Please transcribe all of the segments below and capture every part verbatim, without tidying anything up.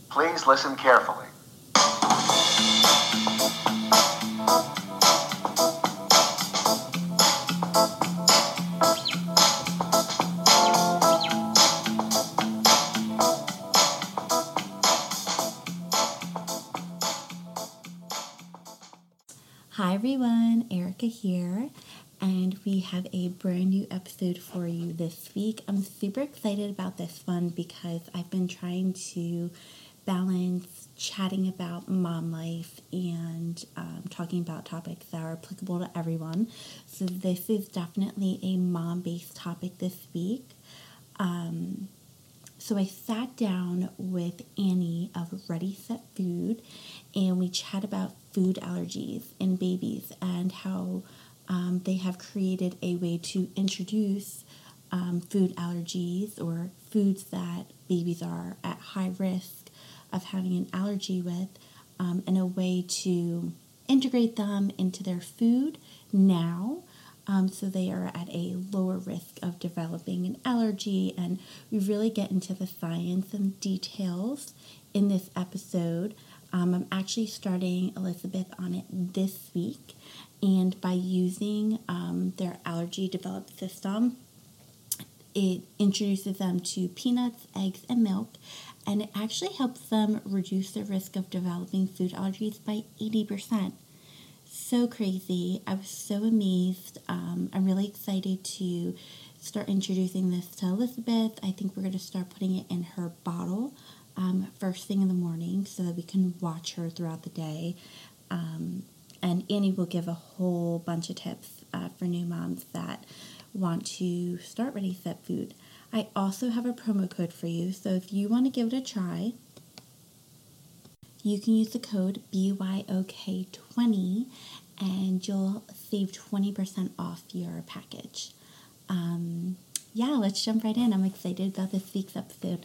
Please listen carefully. Hi everyone, Erica here, and we have a brand new episode for you this week. I'm super excited about this one because I've been trying to balance chatting about mom life and um, talking about topics that are applicable to everyone. So this is definitely a mom-based topic this week. Um, So I sat down with Annie of Ready Set Food, and we chat about food allergies in babies and how um, they have created a way to introduce um, food allergies or foods that babies are at high risk of having an allergy with, um, and a way to integrate them into their food now. Um, so they are at a lower risk of developing an allergy, and we really get into the science and details in this episode. Um, I'm actually starting Elizabeth on it this week, and by using um, their allergy developed system, it introduces them to peanuts, eggs, and milk, and it actually helps them reduce the risk of developing food allergies by eighty percent. So crazy. I was so amazed. Um, I'm really excited to start introducing this to Elizabeth. I think we're going to start putting it in her bottle um, first thing in the morning so that we can watch her throughout the day. Um, and Annie will give a whole bunch of tips uh, for new moms that want to start Ready Set Food. I also have a promo code for you, so if you want to give it a try, you can use the code B Y O K twenty and you'll save twenty percent off your package. Um, yeah, let's jump right in. I'm excited about this week's episode.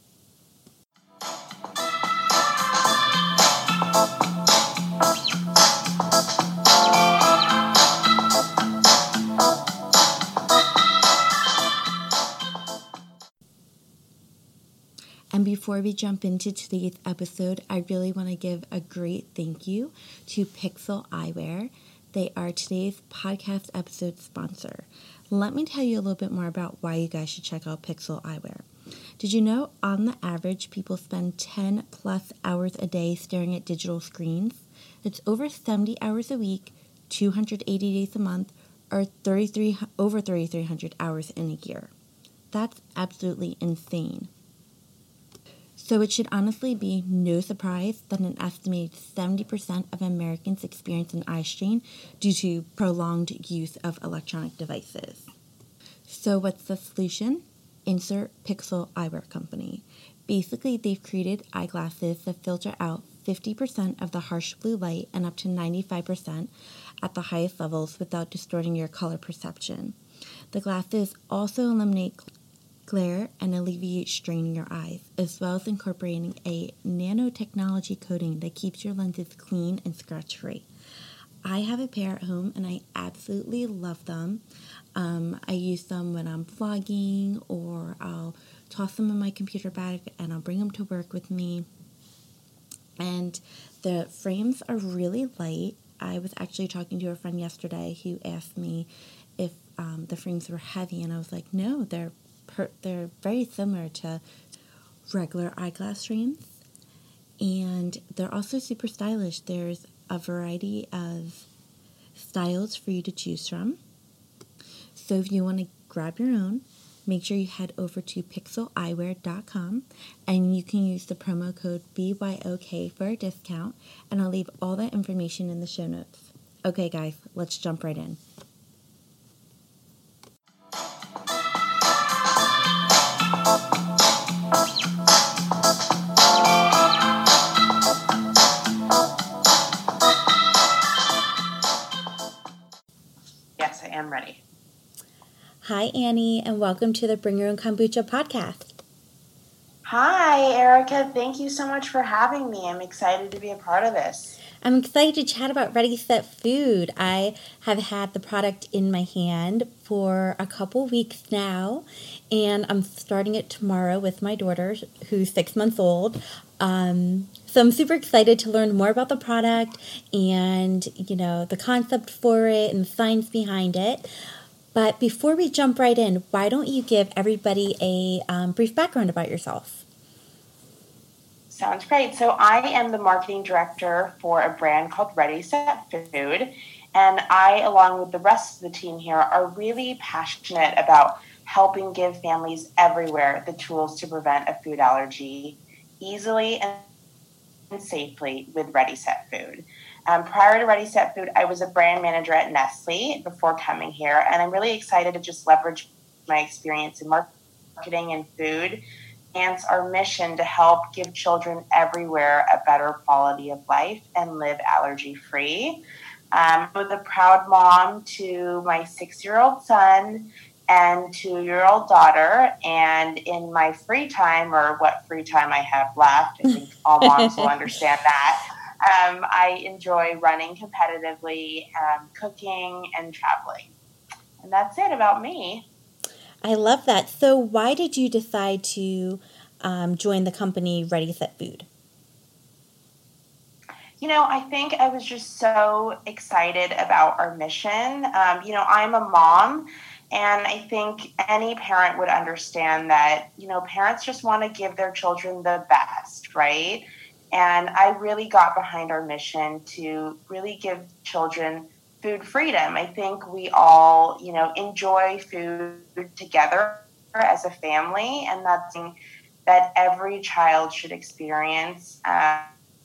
And before we jump into today's episode, I really want to give a great thank you to Pixel Eyewear. They are today's podcast episode sponsor. Let me tell you a little bit more about why you guys should check out Pixel Eyewear. Did you know on the average, people spend ten plus hours a day staring at digital screens? It's over seventy hours a week, two hundred eighty days a month, or thirty-three over thirty-three hundred hours in a year. That's absolutely insane. So it should honestly be no surprise that an estimated seventy percent of Americans experience an eye strain due to prolonged use of electronic devices. So what's the solution? Insert Pixel Eyewear Company. Basically, they've created eyeglasses that filter out fifty percent of the harsh blue light and up to ninety-five percent at the highest levels without distorting your color perception. The glasses also eliminate glare and alleviate strain in your eyes, as well as incorporating a nanotechnology coating that keeps your lenses clean and scratch-free. I have a pair at home and I absolutely love them. Um, I use them when I'm vlogging, or I'll toss them in my computer bag and I'll bring them to work with me. And the frames are really light. I was actually talking to a friend yesterday who asked me if um, the frames were heavy, and I was like, no, they're Per, they're very similar to regular eyeglass frames, and they're also super stylish. There's a variety of styles for you to choose from. So if you want to grab your own, make sure you head over to pixel eyewear dot com and you can use the promo code B Y O K for a discount, and I'll leave all that information in the show notes. Okay guys, let's jump right in. Yes, I am ready. Hi, Annie, and welcome to the Bring Your Own Kombucha podcast. Hi, Erica. Thank you so much for having me. I'm excited to be a part of this. I'm excited to chat about Ready Set Food. I have had the product in my hand for a couple weeks now, and I'm starting it tomorrow with my daughter, who's six months old. Um, so I'm super excited to learn more about the product and, you know, the concept for it and the science behind it. But before we jump right in, why don't you give everybody a um, brief background about yourself? Sounds great. So I am the marketing director for a brand called Ready Set Food. And I, along with the rest of the team here, are really passionate about helping give families everywhere the tools to prevent a food allergy easily and safely with Ready Set Food. Um, prior to Ready Set Food, I was a brand manager at Nestle before coming here. And I'm really excited to just leverage my experience in marketing and food and our mission to help give children everywhere a better quality of life and live allergy-free. Um, I'm a proud mom to my six-year-old son and two-year-old daughter, and in my free time, or what free time I have left, I think all moms will understand that, um, I enjoy running competitively, um, cooking, and traveling. And that's it about me. I love that. So why did you decide to um, join the company Ready Set Food? You know, I think I was just so excited about our mission. Um, you know, I'm a mom, and I think any parent would understand that, you know, parents just want to give their children the best, right? And I really got behind our mission to really give children food freedom. I think we all, you know, enjoy food together as a family, and that's something that every child should experience. Um,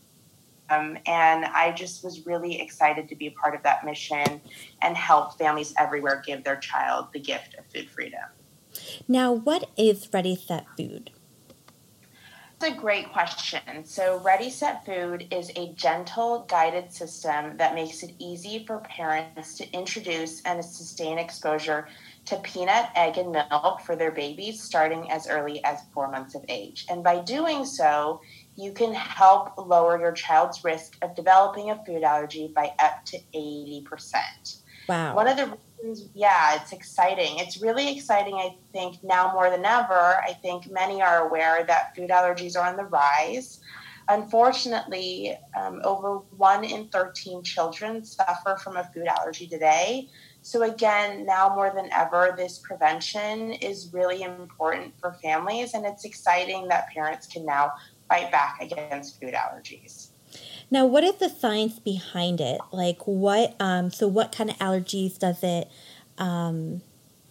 Um, and I just was really excited to be a part of that mission and help families everywhere give their child the gift of food freedom. Now, what is Ready Set Food? That's a great question. So Ready Set Food is a gentle guided system that makes it easy for parents to introduce and sustain exposure to peanut, egg, and milk for their babies starting as early as four months of age. And by doing so, you can help lower your child's risk of developing a food allergy by up to eighty percent. Wow. One of the reasons, yeah, it's exciting. It's really exciting, I think, now more than ever. I think many are aware that food allergies are on the rise. Unfortunately, um, over one in thirteen children suffer from a food allergy today. So again, now more than ever, this prevention is really important for families, and it's exciting that parents can now fight back against food allergies. Now, what is the science behind it? Like what, um, so what kind of allergies does it, um,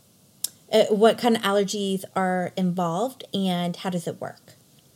uh, what kind of allergies are involved and how does it work?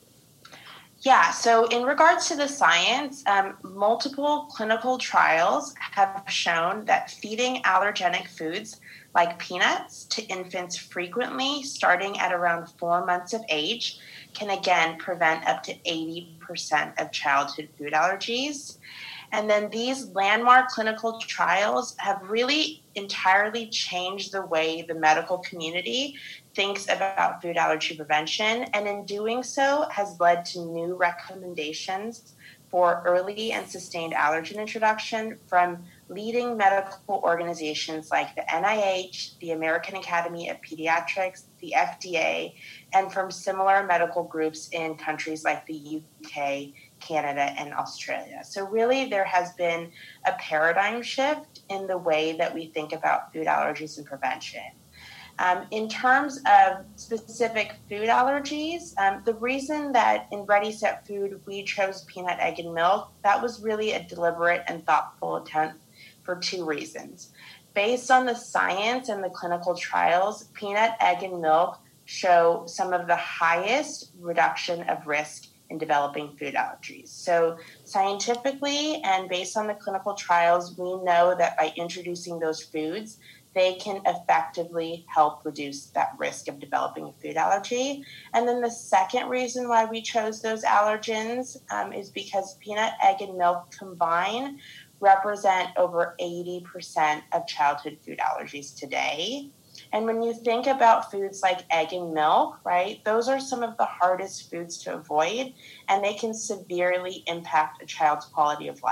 Yeah, so in regards to the science, um, multiple clinical trials have shown that feeding allergenic foods like peanuts to infants frequently, starting at around four months of age, can again prevent up to eighty percent of childhood food allergies. And then these landmark clinical trials have really entirely changed the way the medical community thinks about food allergy prevention, and in doing so has led to new recommendations for early and sustained allergen introduction from leading medical organizations like the N I H, the American Academy of Pediatrics, the F D A, and from similar medical groups in countries like the U K, Canada, and Australia. So really there has been a paradigm shift in the way that we think about food allergies and prevention. Um, in terms of specific food allergies, um, the reason that in Ready Set Food we chose peanut, egg, and milk, that was really a deliberate and thoughtful attempt for two reasons. Based on the science and the clinical trials, peanut, egg, and milk show some of the highest reduction of risk in developing food allergies. So scientifically and based on the clinical trials, we know that by introducing those foods, they can effectively help reduce that risk of developing a food allergy. And then the second reason why we chose those allergens um, is because peanut, egg, and milk combined represent over eighty percent of childhood food allergies today. And when you think about foods like egg and milk, right, those are some of the hardest foods to avoid, and they can severely impact a child's quality of life.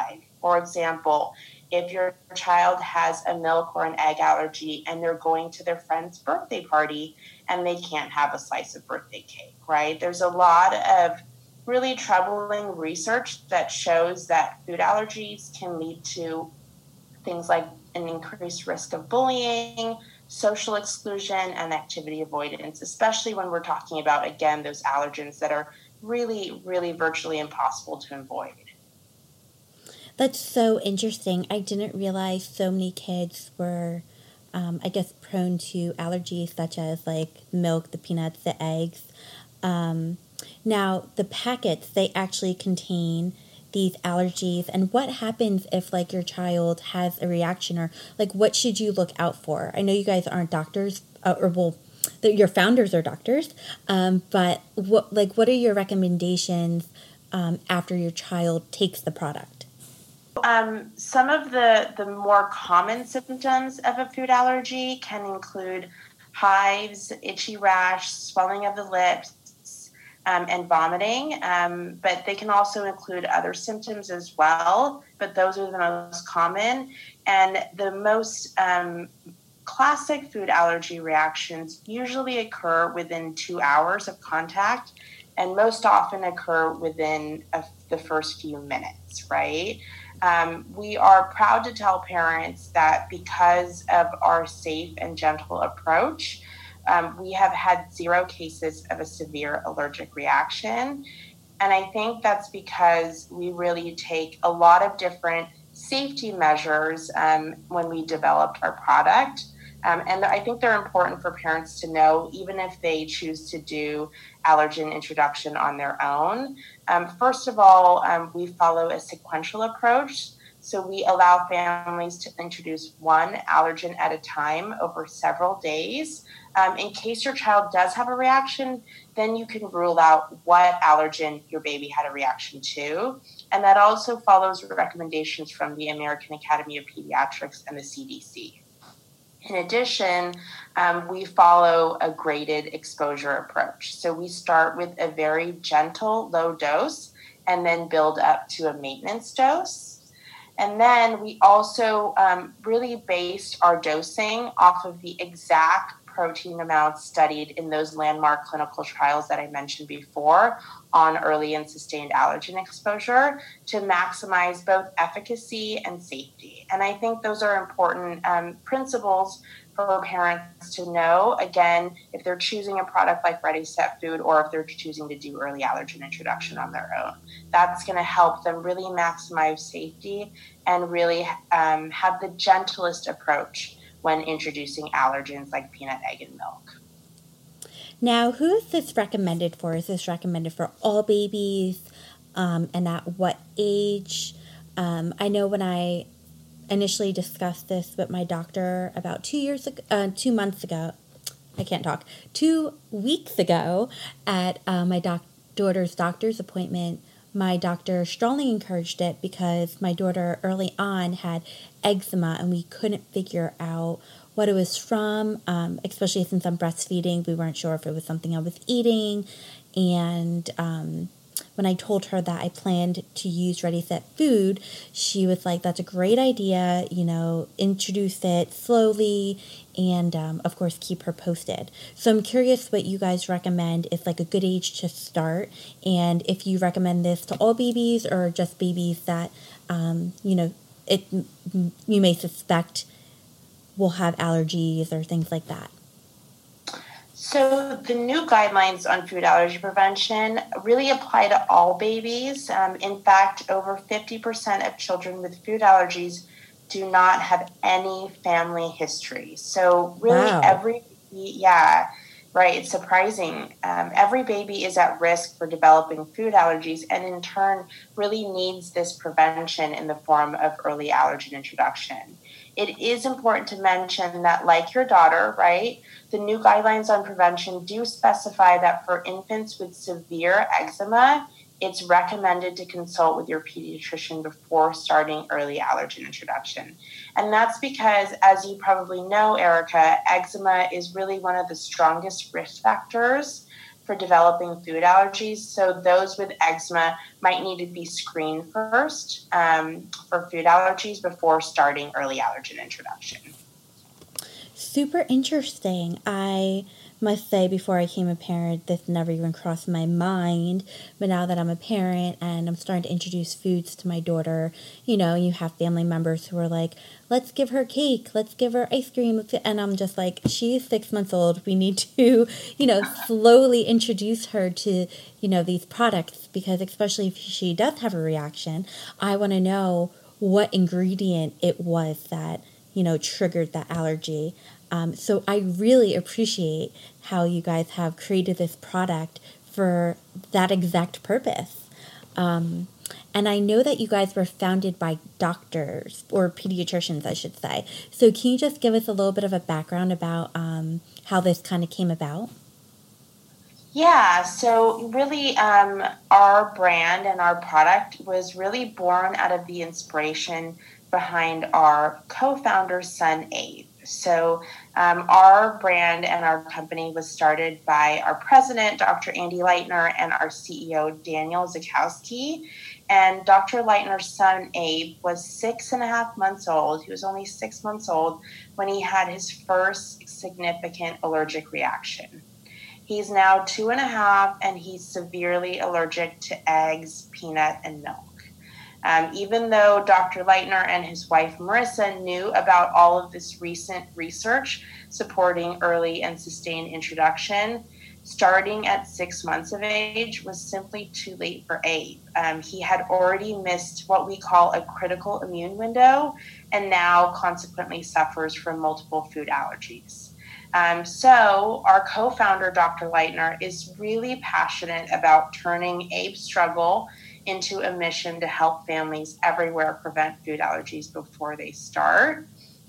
For example, if your child has a milk or an egg allergy and they're going to their friend's birthday party and they can't have a slice of birthday cake, right? There's a lot of really troubling research that shows that food allergies can lead to things like an increased risk of bullying, social exclusion, and activity avoidance, especially when we're talking about, again, those allergens that are really, really virtually impossible to avoid. That's so interesting. I didn't realize so many kids were, um, I guess, prone to allergies such as like milk, the peanuts, the eggs. Um, now, the packets, they actually contain these allergies. And what happens if like your child has a reaction, or like what should you look out for? I know you guys aren't doctors, uh, or well, the, your founders are doctors, um, but what like what are your recommendations um, after your child takes the product? Um, some of the, the more common symptoms of a food allergy can include hives, itchy rash, swelling of the lips, um, and vomiting. Um, but they can also include other symptoms as well, but those are the most common. And the most um, classic food allergy reactions usually occur within two hours of contact, and most often occur within a, the first few minutes, right? Um, we are proud to tell parents that because of our safe and gentle approach, um, we have had zero cases of a severe allergic reaction. And I think that's because we really take a lot of different safety measures um, when we developed our product. Um, and I think they're important for parents to know, even if they choose to do allergen introduction on their own. Um, first of all, um, we follow a sequential approach. So we allow families to introduce one allergen at a time over several days. Um, in case your child does have a reaction, then you can rule out what allergen your baby had a reaction to. And that also follows recommendations from the American Academy of Pediatrics and the C D C. In addition, um, we follow a graded exposure approach. So we start with a very gentle, low dose and then build up to a maintenance dose. And then we also um, really based our dosing off of the exact protein amounts studied in those landmark clinical trials that I mentioned before on early and sustained allergen exposure to maximize both efficacy and safety. And I think those are important um, principles for parents to know, again, if they're choosing a product like Ready Set Food or if they're choosing to do early allergen introduction on their own. That's going to help them really maximize safety and really um, have the gentlest approach when introducing allergens like peanut, egg, and milk. Now, who is this recommended for? Is this recommended for all babies? Um, and at what age? Um, I know when I initially discussed this with my doctor about two years ago, uh, two months ago, I can't talk, two weeks ago at uh, my doc- daughter's doctor's appointment, my doctor strongly encouraged it because my daughter early on had eczema and we couldn't figure out what it was from, um, especially since I'm breastfeeding. We weren't sure if it was something I was eating. And um, when I told her that I planned to use Ready Set Food, she was like, that's a great idea, you know, introduce it slowly and, um, of course, keep her posted. So I'm curious what you guys recommend is like a good age to start, and if you recommend this to all babies or just babies that, um, you know, it you may suspect will have allergies or things like that. So the new guidelines on food allergy prevention really apply to all babies. Um, in fact, over fifty percent of children with food allergies do not have any family history. So really Wow. every, yeah, right, it's surprising. Um, every baby is at risk for developing food allergies and in turn really needs this prevention in the form of early allergen introduction. It is important to mention that, like your daughter, right, the new guidelines on prevention do specify that for infants with severe eczema, it's recommended to consult with your pediatrician before starting early allergen introduction. And that's because, as you probably know, Erica, eczema is really one of the strongest risk factors for developing food allergies. So those with eczema might need to be screened first um, for food allergies before starting early allergen introduction. Super interesting. I must say, before I became a parent, this never even crossed my mind. But now that I'm a parent and I'm starting to introduce foods to my daughter, you know, you have family members who are like, let's give her cake, let's give her ice cream. And I'm just like, she's six months old. We need to, you know, slowly introduce her to, you know, these products, because especially if she does have a reaction, I want to know what ingredient it was that, you know, triggered that allergy. Um, so I really appreciate how you guys have created this product for that exact purpose. Um, and I know that you guys were founded by doctors, or pediatricians, I should say. So can you just give us a little bit of a background about um, how this kind of came about? Yeah, so really um, our brand and our product was really born out of the inspiration behind our co-founder's son, Abe. So um, our brand and our company was started by our president, Doctor Andy Leitner, and our C E O, Daniel Zakowski. And Doctor Leitner's son, Abe, was six and a half months old. He was only six months old when he had his first significant allergic reaction. He's now two and a half, and he's severely allergic to eggs, peanut, and milk. Um, even though Doctor Leitner and his wife Marissa knew about all of this recent research supporting early and sustained introduction, starting at six months of age was simply too late for Abe. Um, he had already missed what we call a critical immune window, and now consequently suffers from multiple food allergies. Um, so our co-founder, Doctor Leitner, is really passionate about turning Abe's struggle into a mission to help families everywhere prevent food allergies before they start.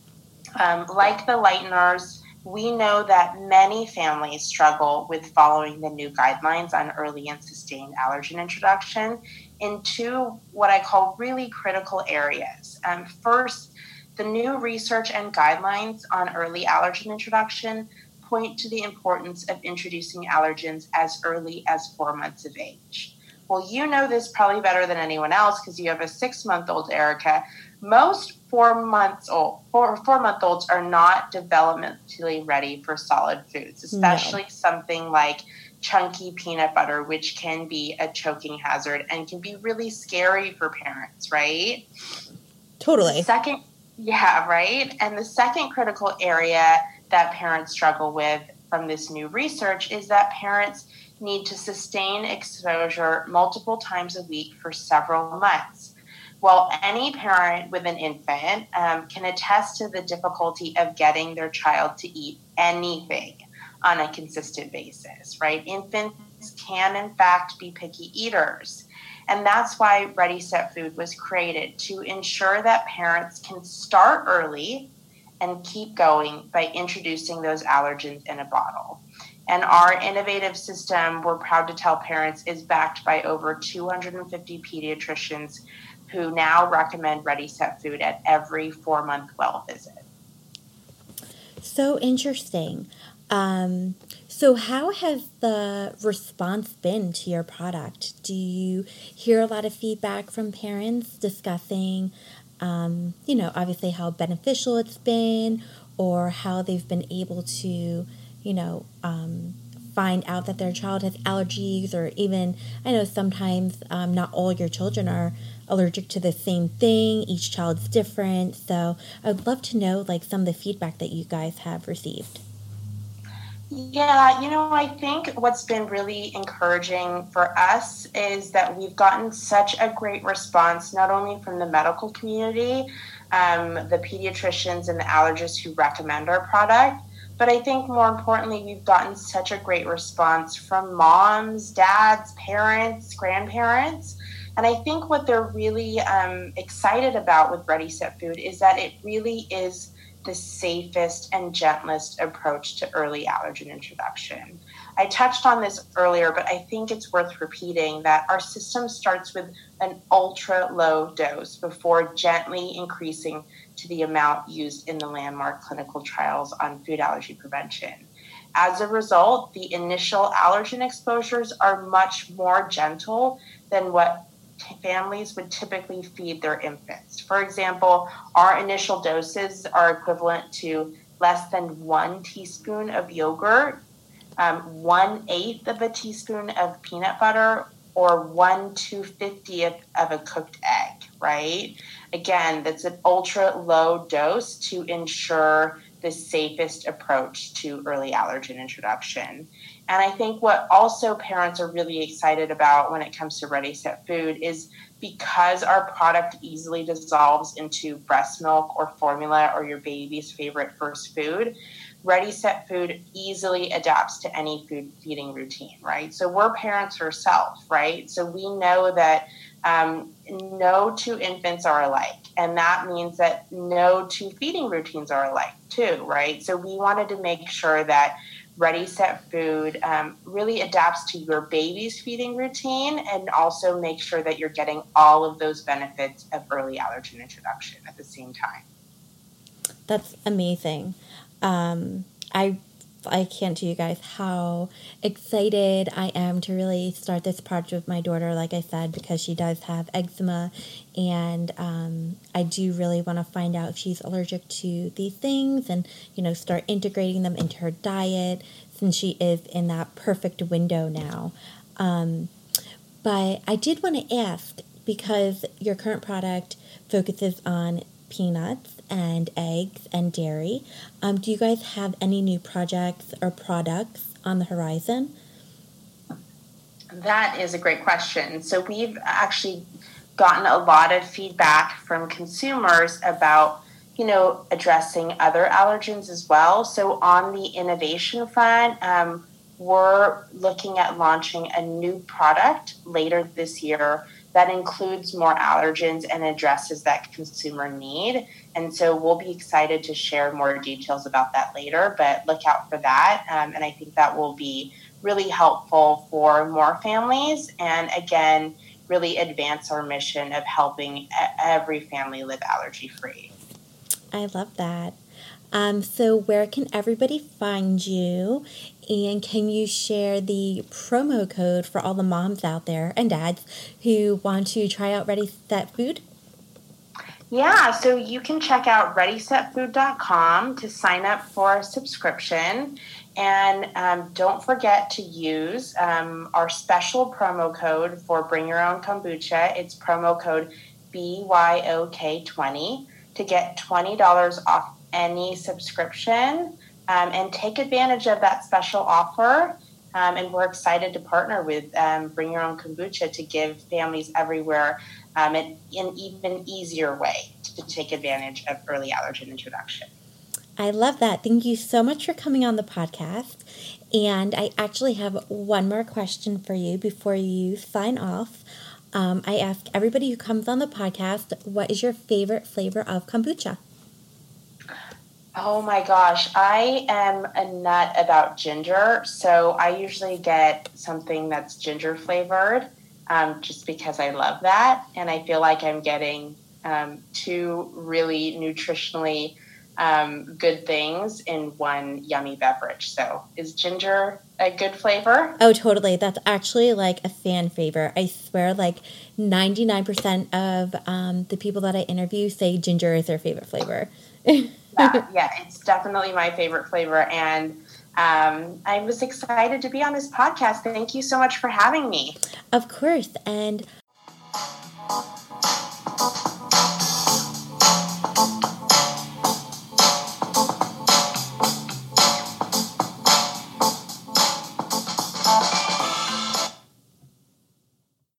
Um, like the Leitners, we know that many families struggle with following the new guidelines on early and sustained allergen introduction in two what I call really critical areas. Um, first, the new research and guidelines on early allergen introduction point to the importance of introducing allergens as early as four months of age. Well, you know this probably better than anyone else because you have a six-month-old, Erica. Most four months old, four, four-month-olds are not developmentally ready for solid foods, especially no. something like chunky peanut butter, which can be a choking hazard and can be really scary for parents, right? Totally. The second, yeah, right? And the second critical area that parents struggle with from this new research is that parents need to sustain exposure multiple times a week for several months. Well, any parent with an infant um, can attest to the difficulty of getting their child to eat anything on a consistent basis, right? Infants can, in fact, be picky eaters. And that's why Ready Set Food was created, to ensure that parents can start early and keep going by introducing those allergens in a bottle. And our innovative system, we're proud to tell parents, is backed by over two hundred fifty pediatricians who now recommend Ready Set Food at every four-month well visit. So interesting. Um, so how has the response been to your product? Do you hear a lot of feedback from parents discussing, um, you know, obviously how beneficial it's been, or how they've been able to, you know, um, find out that their child has allergies, or even, I know sometimes um, not all your children are allergic to the same thing. Each child's different. So I would love to know like some of the feedback that you guys have received. Yeah, you know, I think what's been really encouraging for us is that we've gotten such a great response, not only from the medical community, um, the pediatricians and the allergists who recommend our product, but I think more importantly, we've gotten such a great response from moms, dads, parents, grandparents. And I think what they're really um, excited about with Ready Set Food is that it really is the safest and gentlest approach to early allergen introduction. I touched on this earlier, but I think it's worth repeating that our system starts with an ultra low dose before gently increasing to the amount used in the landmark clinical trials on food allergy prevention. as a result, the initial allergen exposures are much more gentle than what t- families would typically feed their infants. For example, our initial doses are equivalent to less than one teaspoon of yogurt, um, one eighth of a teaspoon of peanut butter, or one two fiftieth of a cooked egg, right? Again, that's an ultra low dose to ensure the safest approach to early allergen introduction. And I think what also parents are really excited about when it comes to Ready Set Food is because our product easily dissolves into breast milk or formula or your baby's favorite first food, Ready Set Food easily adapts to any food feeding routine, right? So we're parents ourselves, right? So we know that um, no two infants are alike. And that means that no two feeding routines are alike too, right? So we wanted to make sure that Ready Set Food um, really adapts to your baby's feeding routine and also make sure that you're getting all of those benefits of early allergen introduction at the same time. That's amazing. Um, I I can't tell you guys how excited I am to really start this project with my daughter, like I said, because she does have eczema, and um, I do really want to find out if she's allergic to these things and, you know, start integrating them into her diet since she is in that perfect window now. Um, but I did want to ask, because your current product focuses on peanuts and eggs and dairy. Um, do you guys have any new projects or products on the horizon? That is a great question. So we've actually gotten a lot of feedback from consumers about, you know, addressing other allergens as well. So on the innovation front, um, we're looking at launching a new product later this year that includes more allergens and addresses that consumer need. And so we'll be excited to share more details about that later, but look out for that. Um, and I think that will be really helpful for more families and, again, really advance our mission of helping every family live allergy-free. I love that. Um, so where can everybody find you? And can you share the promo code for all the moms out there and dads who want to try out Ready Set Food? Yeah, so you can check out ready set food dot com to sign up for a subscription. And um, don't forget to use um, our special promo code for Bring Your Own Kombucha. It's promo code B Y O K twenty to get twenty dollars off any subscription, um, and take advantage of that special offer. Um, and we're excited to partner with um, Bring Your Own Kombucha to give families everywhere um, an, an even easier way to take advantage of early allergen introduction. I love that. Thank you so much for coming on the podcast. And I actually have one more question for you before you sign off. Um, I ask everybody who comes on the podcast, what is your favorite flavor of kombucha? Oh my gosh, I am a nut about ginger, so I usually get something that's ginger flavored um, just because I love that, and I feel like I'm getting um, two really nutritionally um, good things in one yummy beverage. So is ginger a good flavor? Oh, totally. That's actually like a fan favorite. I swear like ninety-nine percent of um, the people that I interview say ginger is their favorite flavor. yeah, yeah, it's definitely my favorite flavor. And um, I was excited to be on this podcast. Thank you so much for having me. Of course. And